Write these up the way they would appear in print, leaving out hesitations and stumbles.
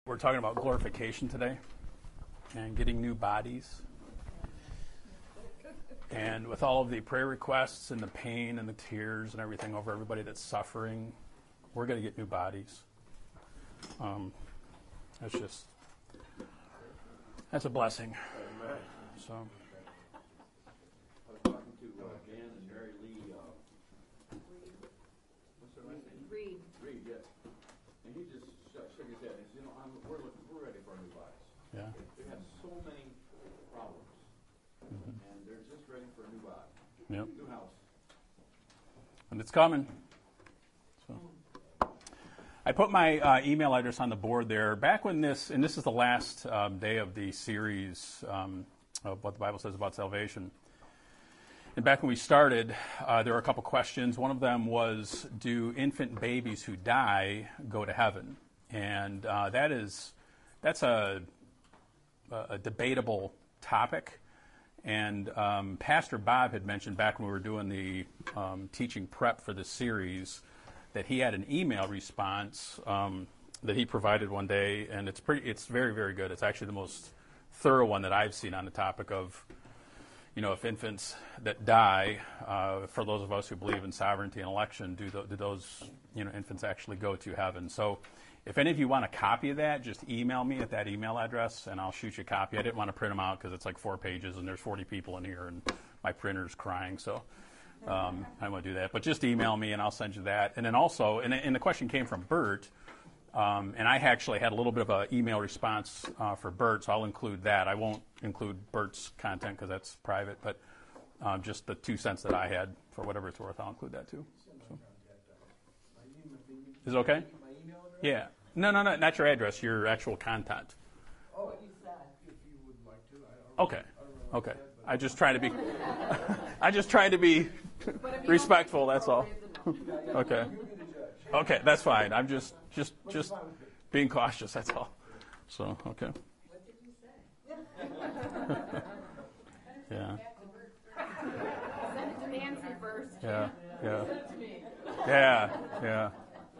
We're talking about glorification today and getting new bodies. And with all of the prayer requests and the pain and the tears and everything over everybody that's suffering, we're going to get new bodies. That's a blessing. So. I was talking to Dan and Mary Lee. What's her last name? Reed, yes. And he just shook his head and he said, we're ready for new bodies. Yeah. We have so many problems, and they're just ready for a new body. Yep. New house. And it's coming. So. I put my email address on the board there. Back when this is the last day of the series of what the Bible says about salvation. And back when we started, there were a couple questions. One of them was, do infant babies who die go to heaven? And that's a debatable topic. And Pastor Bob had mentioned back when we were doing the teaching prep for this series that he had an email response that he provided one day, and it's very, very good. It's actually the most thorough one that I've seen on the topic of, if infants that die, for those of us who believe in sovereignty and election, do those infants actually go to heaven? So if any of you want a copy of that, just email me at that email address, and I'll shoot you a copy. I didn't want to print them out because it's like 4 pages, and there's 40 people in here, and my printer's crying, so I don't want to do that. But just email me, and I'll send you that. And then also, and the question came from Bert, and I actually had a little bit of an email response for Bert, so I'll include that. I won't include Bert's content because that's private, but just the 2 cents that I had, for whatever it's worth, I'll include that too. So. Is it okay? Yeah. No, not your address, your actual content. Oh, if you would like to. Okay. I just try to be respectful, that's all. Okay. Okay, that's fine. I'm just being cautious, that's all. So, okay. What did you say? Yeah. Send it to Nancy first. Yeah. Send it to me. Yeah.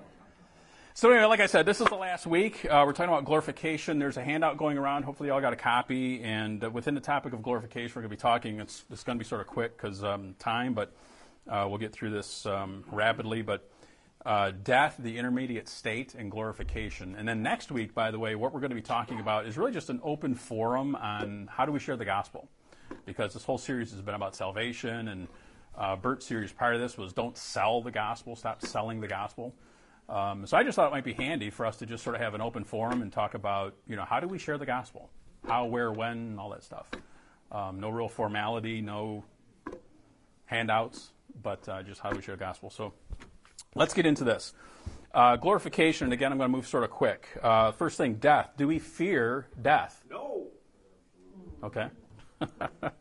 So anyway, like I said, this is the last week. We're talking about glorification. There's a handout going around. Hopefully you all got a copy. And within the topic of glorification, we're going to be talking. It's going to be sort of quick because time, but we'll get through this rapidly. But death, the intermediate state, and glorification. And then next week, by the way, what we're going to be talking about is really just an open forum on how do we share the gospel. Because this whole series has been about salvation. And Bert's series prior to this was don't sell the gospel, stop selling the gospel. So I just thought it might be handy for us to just sort of have an open forum and talk about, how do we share the gospel? How, where, when, all that stuff. No real formality, no handouts, but just how do we share the gospel. So let's get into this. Glorification, and again, I'm going to move sort of quick. First thing, death. Do we fear death? No. Okay. Well,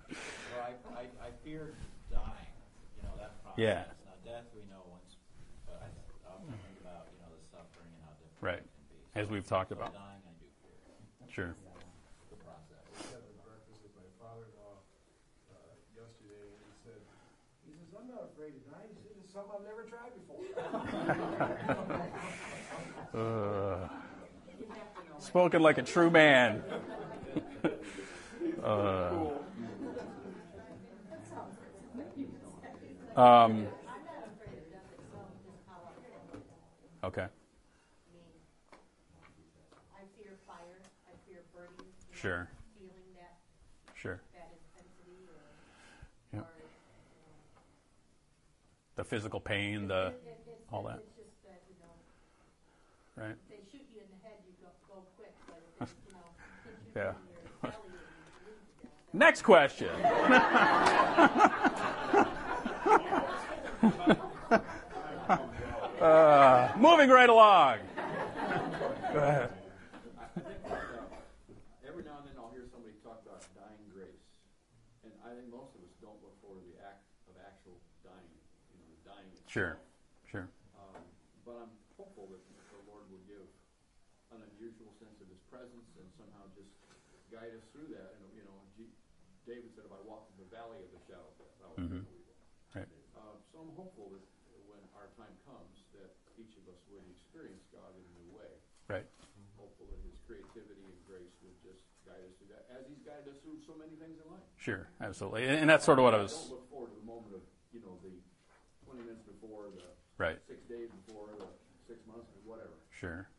I fear dying. That process. Yeah. Now, death we know once, but I often think about the suffering and how difficult Right. it can be. As we've talked about. Dying, I do fear. Sure. The process. I was having breakfast with my father-in-law yesterday, and he says, I'm not afraid of dying. He said, it's something I've never tried before. Spoken like a true man. Okay. I fear fire. I fear burning. Sure. Feeling that intensity Yep. or The physical pain, all that. It's just that, Right. if they shoot you in the head, you go quick, but if it's, hit you Yeah. in your belly and you bleed to death. Next question. Moving right along. Go ahead. I think every now and then I'll hear somebody talk about dying grace. And I think most of us don't look forward to the act of actual dying, dying itself. Sure. But I'm hopeful that the Lord will give an unusual sense of His presence and somehow just guide us through that. And David said, "If I walk through the valley of the shadow of death, I will fear no evil." Right. So I'm hopeful that when our time comes, that each of us would experience God in a new way. Right. I'm hopeful that His creative guided us through so many things in life. Sure, absolutely. And that's sort of what I Don't was. look forward to the moment of, the 20 minutes before, the Right. 6 days before, the 6 months, or whatever. Sure.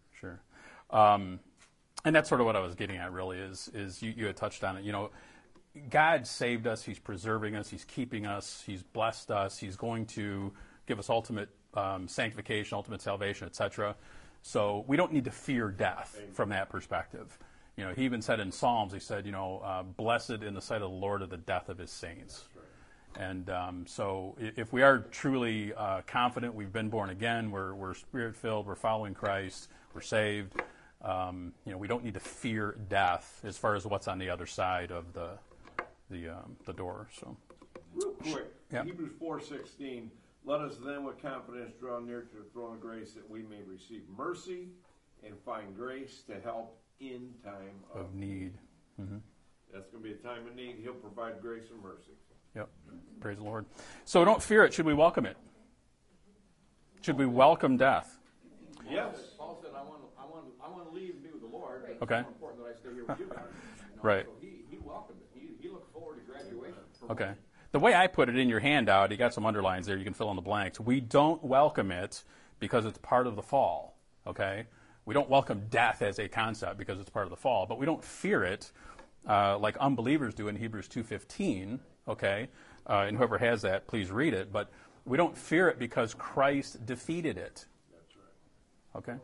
And that's sort of what I was getting at, really, is you had touched on it. God saved us. He's preserving us. He's keeping us. He's blessed us. He's going to give us ultimate sanctification, ultimate salvation, etc. So we don't need to fear death from that perspective. He even said in Psalms, he said, blessed in the sight of the Lord are the death of his saints. And so if we are truly confident we've been born again, we're Spirit-filled, we're following Christ, we're saved, we don't need to fear death as far as what's on the other side of the door. So, Real quick, Yeah. Hebrews 4:16, let us then with confidence draw near to the throne of grace that we may receive mercy and find grace to help in time of need. Mm-hmm. That's going to be a time of need. He'll provide grace and mercy. Yep. Praise the Lord. So don't fear it. Should we welcome it? Should we welcome death? Yes. Paul said, I want to leave and be with the Lord. It's Okay. more important that I stay here with you guys. Right. So he welcomed it. He looked forward to graduation. Okay. The way I put it in your handout, you got some underlines there. You can fill in the blanks. We don't welcome it because it's part of the fall. Okay. We don't welcome death as a concept because it's part of the fall, but we don't fear it like unbelievers do in Hebrews 2:15. Okay. And whoever has that, please read it. But we don't fear it because Christ defeated it. That's right. Okay.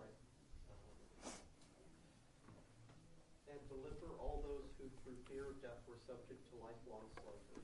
And deliver all those who through fear of death were subject to lifelong slavery.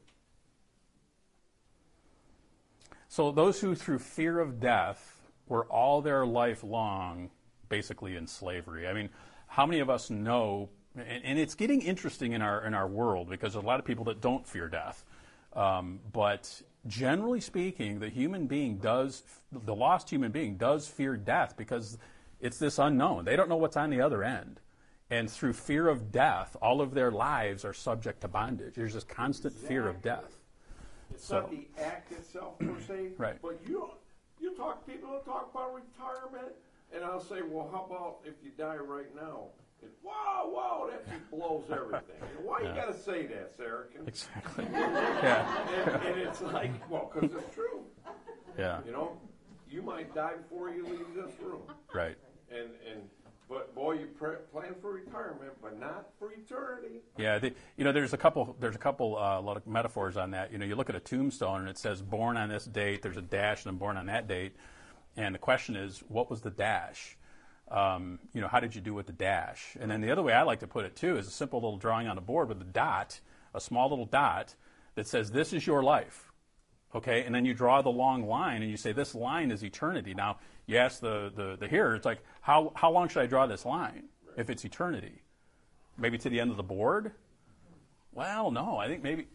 So those who through fear of death were all their life long basically in slavery. I mean, how many of us know, and it's getting interesting in our world because there's a lot of people that don't fear death. But generally speaking, the lost human being does fear death because it's this unknown. They don't know what's on the other end. And through fear of death, all of their lives are subject to bondage. There's this constant fear of death. It's not the act itself per se, Right. but people don't talk about retirement, and I'll say, well, how about if you die right now? And, wow, that just blows everything. And why you got to say that, Sarah? Exactly. Yeah. And it's like, well, because it's true. Yeah. You might die before you leave this room. Right. But boy, you plan for retirement, but not for eternity. Yeah, there's a couple a lot of metaphors on that. You look at a tombstone and it says born on this date. There's a dash and I'm born on that date, and the question is, what was the dash? How did you do with the dash? And then the other way I like to put it too is a simple little drawing on a board with a dot, a small little dot that says this is your life. Okay, and then you draw the long line and you say this line is eternity. Now you ask the hearer, it's like how long should I draw this line if it's eternity? Maybe to the end of the board? Well, no, I think maybe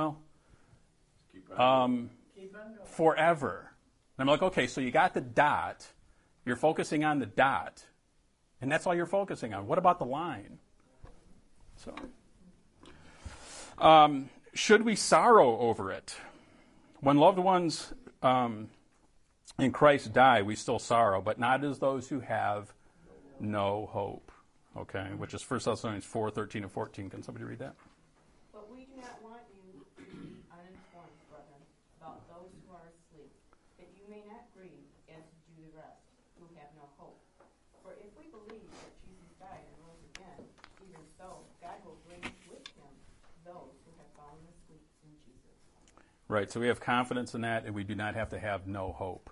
forever. And I'm like, okay, so you got the dot, you're focusing on the dot, and that's all you're focusing on. What about the line? So, should we sorrow over it? When loved ones in Christ die, we still sorrow, but not as those who have no hope. Okay, which is 1 Thessalonians 4:13 and 14. Can somebody read that? But we do not want you to be uninformed, brethren, about those who are asleep, that you may not grieve as do the rest, who have no hope. For if we believe that Jesus died and rose again, even so, God will bring with him those who have fallen asleep in Jesus. Right, so we have confidence in that, and we do not have to have no hope.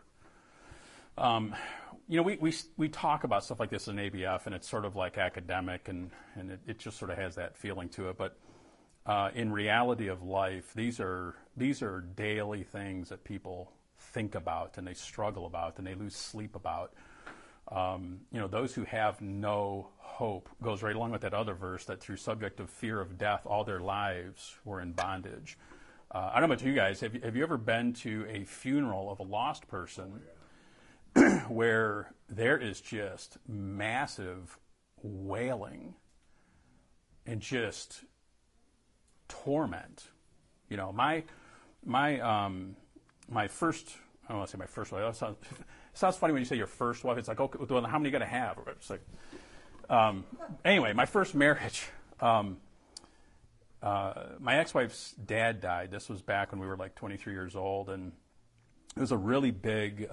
We talk about stuff like this in ABF, and it's sort of like academic, and it just sort of has that feeling to it. But in reality of life, these are daily things that people think about, and they struggle about, and they lose sleep about. Those who have no hope goes right along with that other verse that through subject of fear of death, all their lives were in bondage. I don't know about you guys. Have you ever been to a funeral of a lost person where there is just massive wailing and just torment? My first, I don't want to say my first wife. It sounds funny when you say your first wife. It's like, okay, well, how many you got to have? It's like, anyway, my first marriage, my ex-wife's dad died. This was back when we were like 23 years old, and it was a really big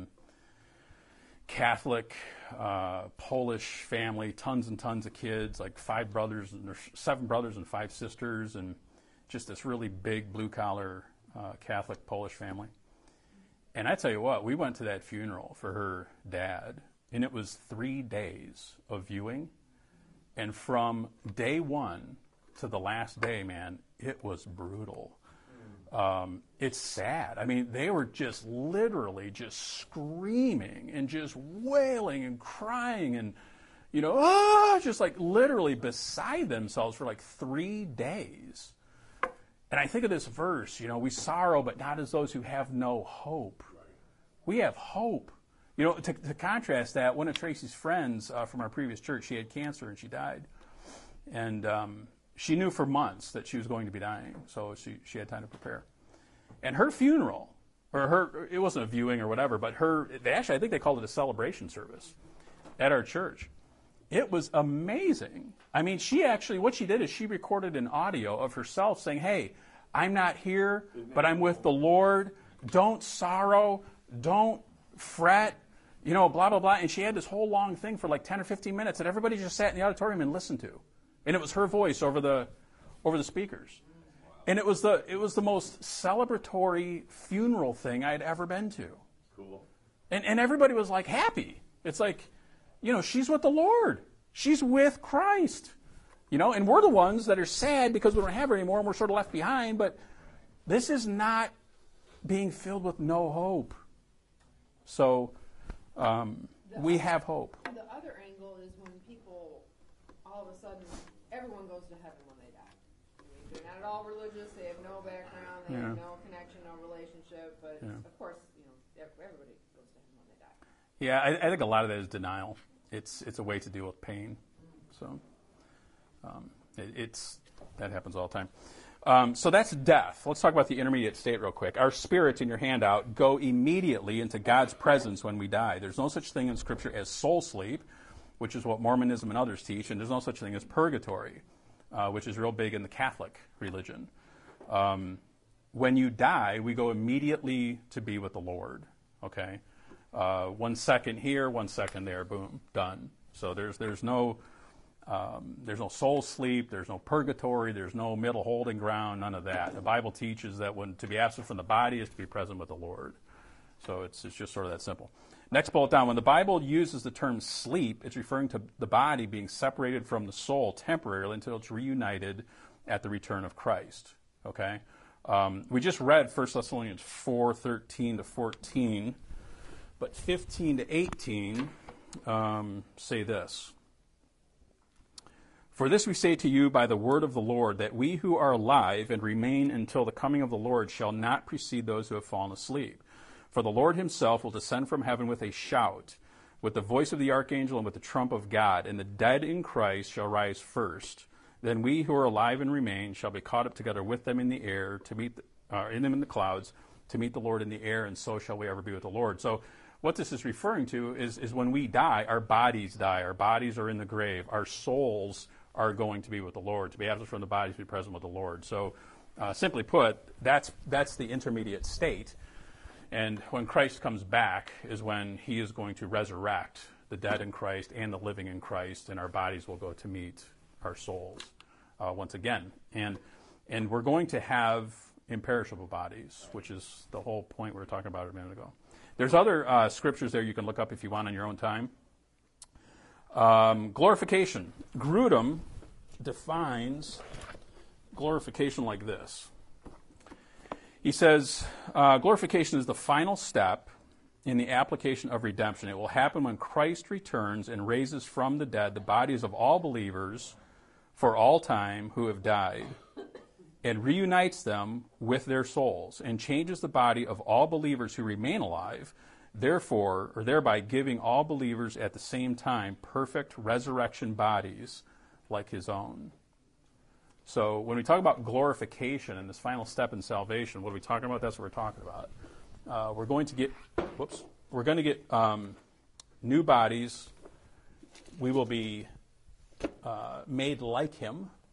Catholic Polish family, tons and tons of kids, like 7 brothers and 5 sisters, and just this really big blue-collar Catholic Polish family. And I tell you what, we went to that funeral for her dad, and it was 3 days of viewing. And from day one to the last day, man, it was brutal. It's sad. I mean, they were just literally just screaming and just wailing and crying and, just like literally beside themselves for like 3 days. And I think of this verse, we sorrow, but not as those who have no hope. We have hope. To contrast that, one of Tracy's friends from our previous church, she had cancer and she died. And she knew for months that she was going to be dying, so she had time to prepare. And her funeral, it wasn't a viewing or whatever, but I think they called it a celebration service at our church. It was amazing. I mean, what she did is she recorded an audio of herself saying, "Hey, I'm not here, but I'm with the Lord. Don't sorrow. Don't fret. Blah, blah, blah." And she had this whole long thing for like 10 or 15 minutes that everybody just sat in the auditorium and listened to. And it was her voice over the speakers. And it was the most celebratory funeral thing I had ever been to. Cool. And everybody was like happy. It's like, she's with the Lord. She's with Christ. And we're the ones that are sad because we don't have her anymore and we're sort of left behind. But this is not being filled with no hope. So we have hope. The other angle is when people, all of a sudden, everyone goes to heaven when they die. I mean, they're not at all religious. They have no background. They have no connection, no relationship. But, of course, everybody goes to heaven when they die. Yeah, I think a lot of that is denial. It's a way to deal with pain. So that happens all the time. So that's death. Let's talk about the intermediate state real quick. Our spirits in your handout go immediately into God's presence when we die. There's no such thing in Scripture as soul sleep, which is what Mormonism and others teach, and there's no such thing as purgatory, which is real big in the Catholic religion. When you die, we go immediately to be with the Lord. Okay, 1 second here, 1 second there, boom, done. So there's no soul sleep, there's no purgatory, there's no middle holding ground, none of that. The Bible teaches that to be absent from the body is to be present with the Lord. So it's just sort of that simple. Next bullet down, when the Bible uses the term sleep, it's referring to the body being separated from the soul temporarily until it's reunited at the return of Christ. Okay? We just read 1 Thessalonians 4:13 to 14, but 15 to 18 say this. For this we say to you by the word of the Lord, that we who are alive and remain until the coming of the Lord shall not precede those who have fallen asleep. For the Lord himself will descend from heaven with a shout, with the voice of the archangel and with the trump of God, and the dead in Christ shall rise first. Then we who are alive and remain shall be caught up together with them in the air, in the clouds, to meet the Lord in the air, and so shall we ever be with the Lord. So what this is referring to is when we die, our bodies die. Our bodies are in the grave. Our souls are going to be with the Lord. To be absent from the body, to be present with the Lord. So simply put, that's the intermediate state. And when Christ comes back is when he is going to resurrect the dead in Christ and the living in Christ, and our bodies will go to meet our souls once again. And we're going to have imperishable bodies, which is the whole point we were talking about a minute ago. There's other scriptures there you can look up if you want on your own time. Glorification. Grudem defines glorification like this. He says, glorification is the final step in the application of redemption. It will happen when Christ returns and raises from the dead the bodies of all believers for all time who have died, and reunites them with their souls, and changes the body of all believers who remain alive, thereby giving all believers at the same time perfect resurrection bodies like his own. So when we talk about glorification and this final step in salvation, what are we talking about? That's what we're talking about. We're going to get new bodies. We will be made like him.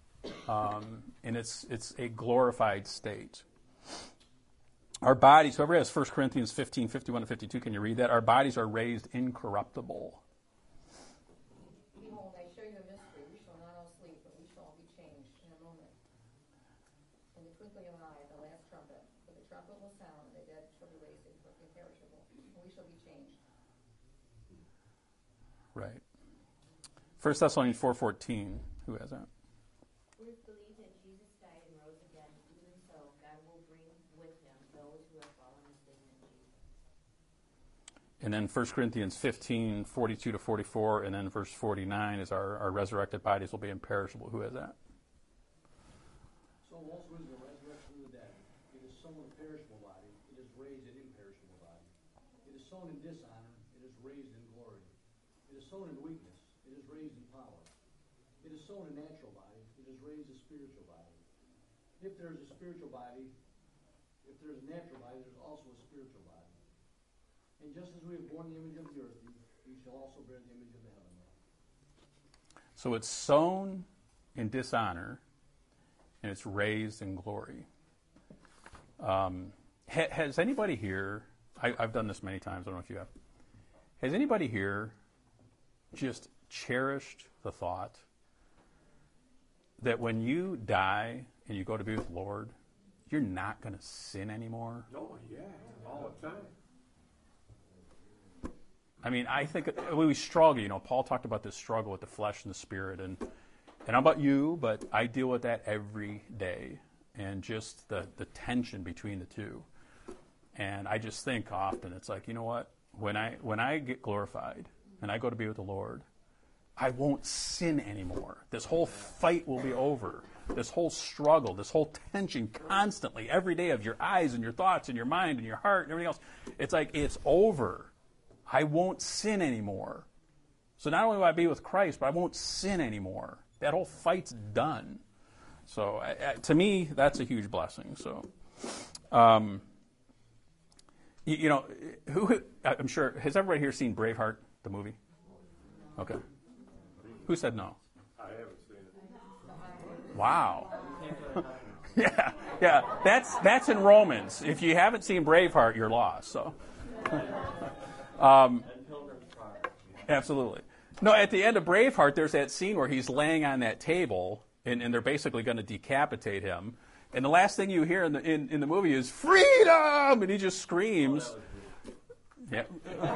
and it's a glorified state. Our bodies, whoever has 1 Corinthians 15, 51 to 52, can you read that? Our bodies are raised incorruptible. Behold, I show you a mystery. We shall not all sleep, but we shall all be changed in a moment. In the twinkling of an eye, at the last trumpet. For the trumpet will sound, and the dead shall be raised imperishable, and we shall be changed. Right. 1 Thessalonians 4:14. Who has that? We believe that Jesus died and rose again. Even so, God will bring with him those who have fallen asleep in Jesus. And then 1 Corinthians 15, 42 to 44, and then verse 49 is our resurrected bodies will be imperishable. Who has that? So also is the resurrection of the dead. It is sown a perishable body, it is raised an imperishable body. It is sown in dishonor, it is raised in glory. It is sown in weakness, it is raised in power. It is sown a natural body, it is raised a spiritual body. If there is a spiritual body, if there is a natural body, there is also a spiritual body. And just as we have borne the image of the earthly, we shall also bear the image of the heavenly. So it's sown in dishonor, and it's raised in glory. Has anybody here, I've done this many times, I don't know if you have, has anybody here just cherished the thought that when you die and you go to be with the Lord, you're not going to sin anymore? Oh, yeah, all the time. I mean, I think we struggle. Paul talked about this struggle with the flesh and the spirit, and I don't know about you, but I deal with that every day, and just the tension between the two. And I just think often, it's like, you know what? When I get glorified and I go to be with the Lord, I won't sin anymore. This whole fight will be over. This whole struggle, this whole tension constantly, every day of your eyes and your thoughts and your mind and your heart and everything else, it's like it's over. I won't sin anymore. So not only will I be with Christ, but I won't sin anymore. That whole fight's done. So to me, that's a huge blessing. So, who I'm sure, has everybody here seen Braveheart, the movie? Okay. Who said no? I haven't seen it. Wow. Yeah. That's in Romans. If you haven't seen Braveheart, you're lost. So. Absolutely. No, at the end of Braveheart, there's that scene where he's laying on that table, and they're basically going to decapitate him. And the last thing you hear in the movie is freedom, and he just screams. Yeah.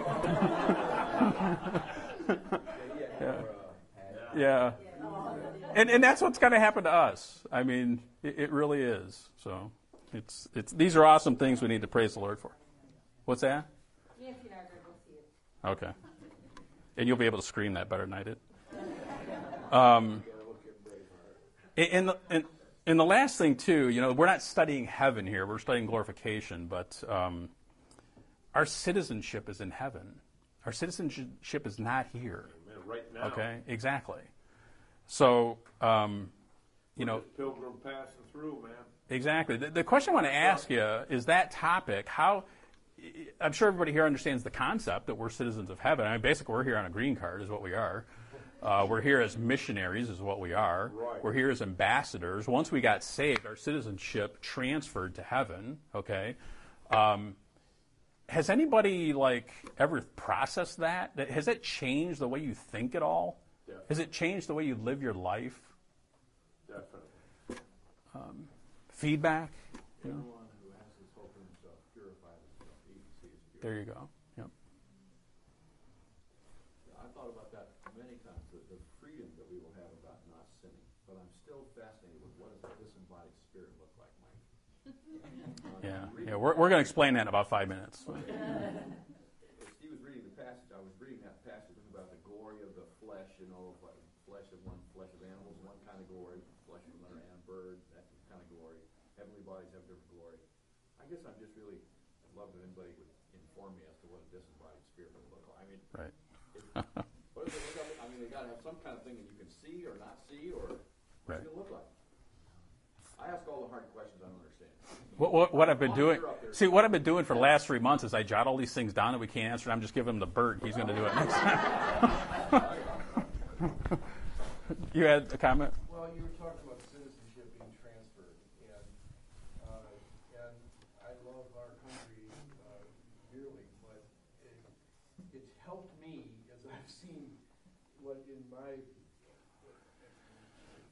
Yeah. And that's what's going to happen to us. I mean, it really is. So it's these are awesome things we need to praise the Lord for. What's that? Yeah, if you're not going to go see it. Okay. And you'll be able to scream that better than I did. And the last thing, too, we're not studying heaven here. We're studying glorification. But our citizenship is in heaven. Our citizenship is not here. Amen. Right now. Okay? Exactly. So, Pilgrim passing through, man. Exactly. The question I want to ask you is that topic, I'm sure everybody here understands the concept that we're citizens of heaven. I mean, basically, we're here on a green card is what we are. We're here as missionaries is what we are. Right. We're here as ambassadors. Once we got saved, our citizenship transferred to heaven, okay? Has anybody, ever processed that? Has that changed the way you think at all? Definitely. Has it changed the way you live your life? Definitely. Feedback? Everyone who has this hope in himself purifies himself. He can see his spirit. There you go. Yep. I thought about that many times, the freedom that we will have about not sinning. But I'm still fascinated with what does a disembodied spirit look like, Mike? Yeah. We're going to explain that in about 5 minutes. As Steve was reading the passage, I was reading that passage about the glory of the flesh, flesh of animals, one kind of glory, flesh of another animal, bird, that kind of glory. Heavenly bodies have different glory. I guess I'd love if anybody would inform me as to what a disembodied spirit would look like. I mean, Right. What does it look like? I mean, they got to have some kind of thing that you can see or not see, or what's it look like? I ask all the hard questions I don't understand. What I've been doing? See, what I've been doing for the last 3 months is I jot all these things down that we can't answer, and I'm just giving him the bird. He's going to do it next time. You had a comment? Well, you were talking about citizenship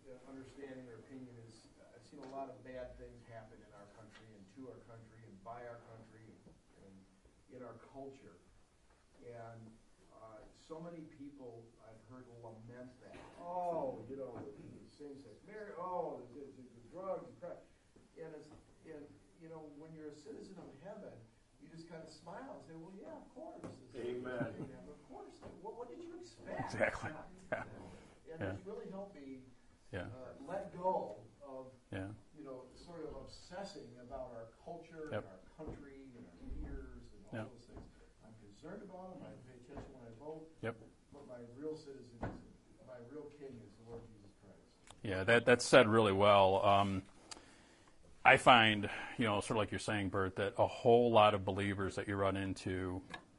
understanding or opinion is, I've seen a lot of bad things happen in our country and to our country and by our country and in our culture. And so many people I've heard lament that. Oh, you know, the same-sex marriage, the drugs, the crap. And you know, when you're a citizen of heaven, you just kind of smile and say, well, yeah, of course. Amen. Of course. What did you expect? Exactly. Yeah. And it's really helped me Yeah. let go of, Yeah. you know, sort of obsessing about our culture Yep. and our country and our leaders and all Yep. those things. I'm concerned about them. I pay attention when I vote. Yep. But my real citizen, my real king is the Lord Jesus Christ. Yeah, that's said really well. I find, you know, sort of like you're saying, Bert, that a whole lot of believers that you run into,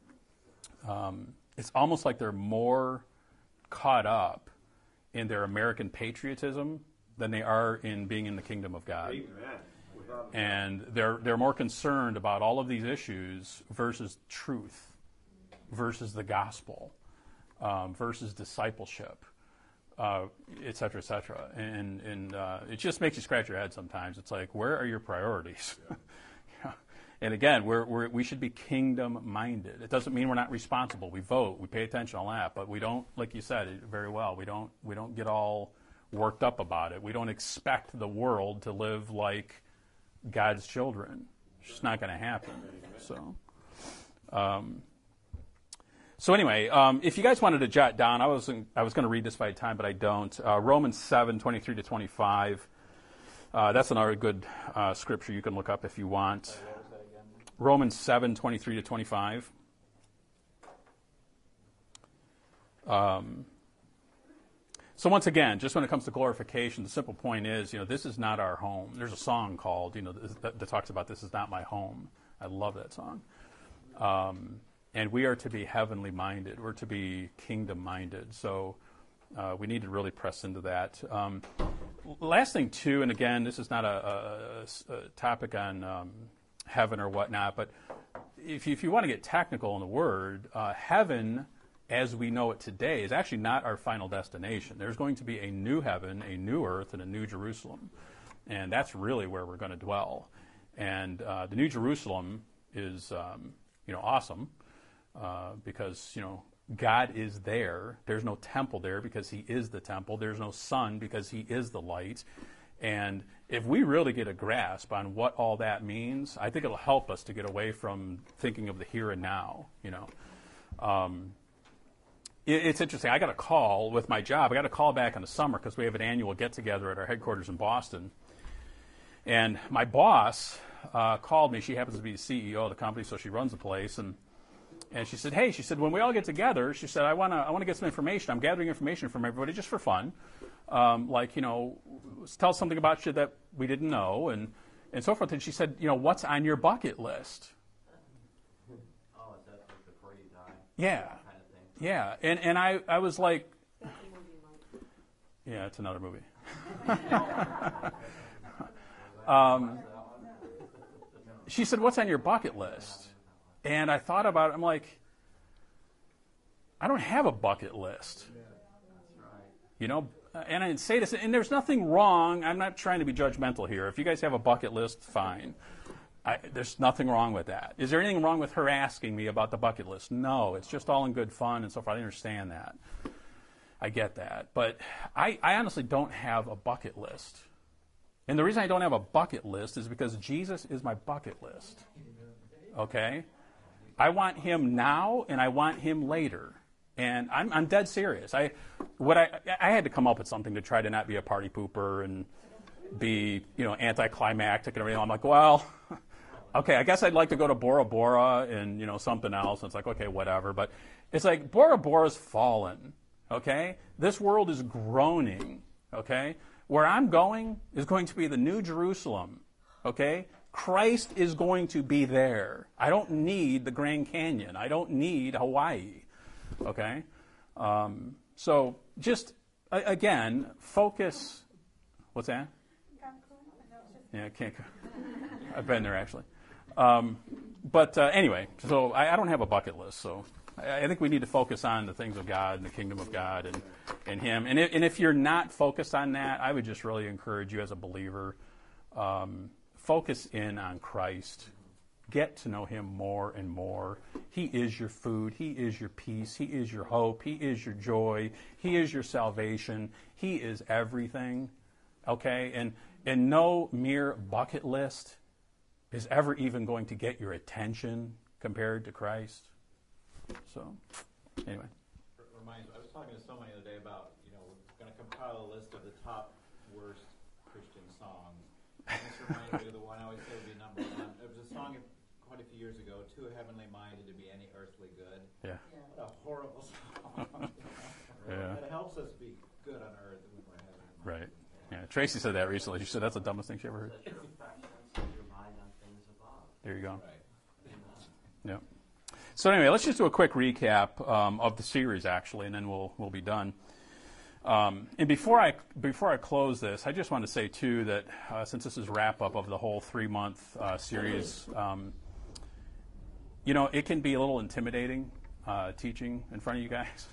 it's almost like they're more caught up in their American patriotism than they are in being in the kingdom of God. Amen. Without a And they're more concerned about all of these issues versus truth, versus the gospel, versus discipleship, et cetera, et cetera. And it just makes you scratch your head sometimes. It's like, where are your priorities? Yeah. And again, we should be kingdom-minded. It doesn't mean we're not responsible. We vote, we pay attention, all that, but we don't, like you said it very well, we don't get all worked up about it. We don't expect the world to live like God's children. It's just not going to happen. So anyway, if you guys wanted to jot down, I was going to read this by time, but I don't. Romans 7:23-25. That's another good scripture you can look up if you want. What was that again? Romans 7:23-25. So once again, just when it comes to glorification, the simple point is, you know, this is not our home. There's a song called, you know, that talks about this is not my home. I love that song. And we are to be heavenly minded. We're to be kingdom minded. So we need to really press into that. Last thing too, and again, this is not a topic on heaven or whatnot, but if you want to get technical in the word, heaven, as we know it today, is actually not our final destination. There's going to be a new heaven, a new earth, and a new Jerusalem. And that's really where we're going to dwell. And the new Jerusalem is, awesome because, God is there. There's no temple there because he is the temple. There's no sun because he is the light. And if we really get a grasp on what all that means, I think it'll help us to get away from thinking of the here and now, It's interesting. I got a call with my job. I got a call back in the summer because we have an annual get-together at our headquarters in Boston. And my boss called me. She happens to be the CEO of the company, so she runs the place. And she said, hey, when we all get together, she said, I want to get some information. I'm gathering information from everybody just for fun. Tell us something about you that we didn't know and so forth. And she said, what's on your bucket list? Oh, is that like before you die? Yeah. Yeah, and I was like, yeah, it's another movie. She said, what's on your bucket list? And I thought about it. I'm like, I don't have a bucket list. And I didn't say this, and there's nothing wrong. I'm not trying to be judgmental here. If you guys have a bucket list, fine. There's nothing wrong with that. Is there anything wrong with her asking me about the bucket list? No, it's just all in good fun and so forth. I understand that. I get that. But I honestly don't have a bucket list. And the reason I don't have a bucket list is because Jesus is my bucket list. Okay? I want him now and I want him later. And I'm dead serious. I had to come up with something to try to not be a party pooper and be, anticlimactic and everything. I'm like, well, okay, I guess I'd like to go to Bora Bora and, something else. And it's like, okay, whatever. But it's like Bora Bora's fallen, okay? This world is groaning, okay? Where I'm going is going to be the New Jerusalem, okay? Christ is going to be there. I don't need the Grand Canyon. I don't need Hawaii, okay? So just, again, focus. What's that? Yeah, Cancun. I've been there, actually. But anyway, so I don't have a bucket list, so I think we need to focus on the things of God and the kingdom of God and Him. And if you're not focused on that, I would just really encourage you as a believer, focus in on Christ. Get to know Him more and more. He is your food. He is your peace. He is your hope. He is your joy. He is your salvation. He is everything. Okay? And no mere bucket list is ever even going to get your attention compared to Christ. So, anyway. Reminds me, I was talking to somebody the other day about, we're going to compile a list of the top worst Christian songs. And this reminds me of the one I always say would be number one. It was a song quite a few years ago, Too Heavenly Minded to Be Any Earthly Good. Yeah. What a horrible song. Yeah. It helps us be good on earth when we're heaven. Right. Yeah. Tracy said that recently. She said that's the dumbest thing she ever heard. There you go. Yep. So anyway, let's just do a quick recap of the series, actually, and then we'll be done. And before I close this, I just want to say too that since this is wrap up of the whole 3-month series, it can be a little intimidating teaching in front of you guys.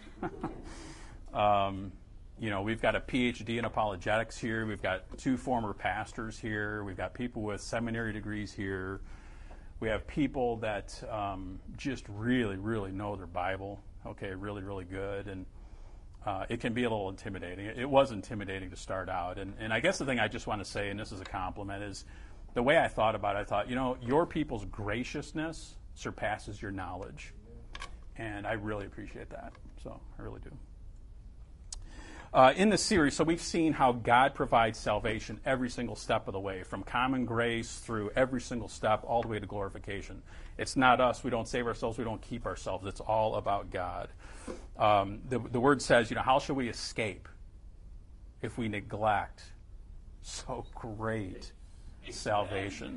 We've got a PhD in apologetics here. We've got 2 former pastors here. We've got people with seminary degrees here. We have people that just really, really know their Bible, okay, really, really good. And it can be a little intimidating. It was intimidating to start out. And I guess the thing I just want to say, and this is a compliment, is the way I thought about it, I thought, your people's graciousness surpasses your knowledge. And I really appreciate that. So I really do. In this series, so we've seen how God provides salvation every single step of the way, from common grace through every single step, all the way to glorification. It's not us. We don't save ourselves. We don't keep ourselves. It's all about God. The word says, how shall we escape if we neglect so great salvation?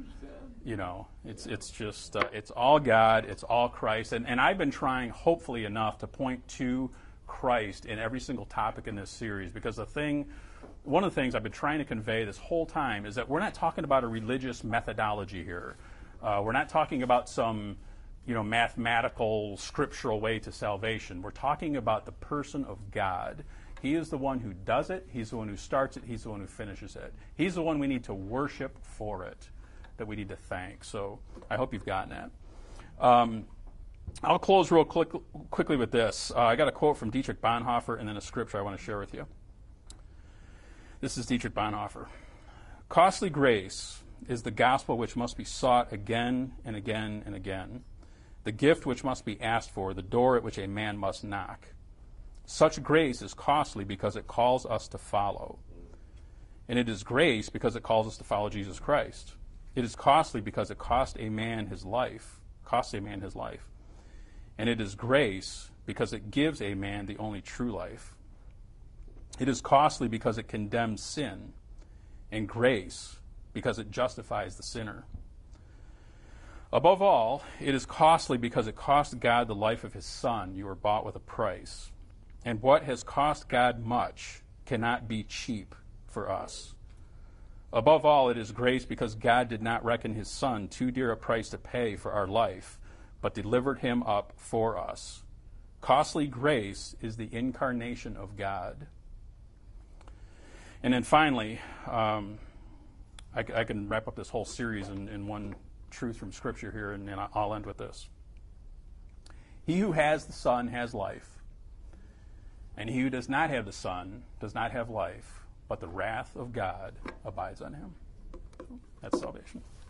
It's just, it's all God. It's all Christ. And I've been trying, hopefully enough, to point to Christ in every single topic in this series, because one of the things I've been trying to convey this whole time is that we're not talking about a religious methodology here. We're not talking about some, mathematical, scriptural way to salvation. We're talking about the person of God. He is the one who does it. He's the one who starts it. He's the one who finishes it. He's the one we need to worship for it, that we need to thank. So I hope you've gotten that. I'll close real quickly with this. I got a quote from Dietrich Bonhoeffer and then a scripture I want to share with you. This is Dietrich Bonhoeffer. Costly grace is the gospel which must be sought again and again and again, the gift which must be asked for, the door at which a man must knock. Such grace is costly because it calls us to follow. And it is grace because it calls us to follow Jesus Christ. It is costly because it costs a man his life. And it is grace because it gives a man the only true life. It is costly because it condemns sin, and grace because it justifies the sinner. Above all, it is costly because it cost God the life of His Son. You were bought with a price. And what has cost God much cannot be cheap for us. Above all, it is grace because God did not reckon His Son too dear a price to pay for our life, but delivered Him up for us. Costly grace is the incarnation of God. And then finally, I can wrap up this whole series in one truth from Scripture here, and then I'll end with this. He who has the Son has life, and he who does not have the Son does not have life, but the wrath of God abides on him. That's salvation.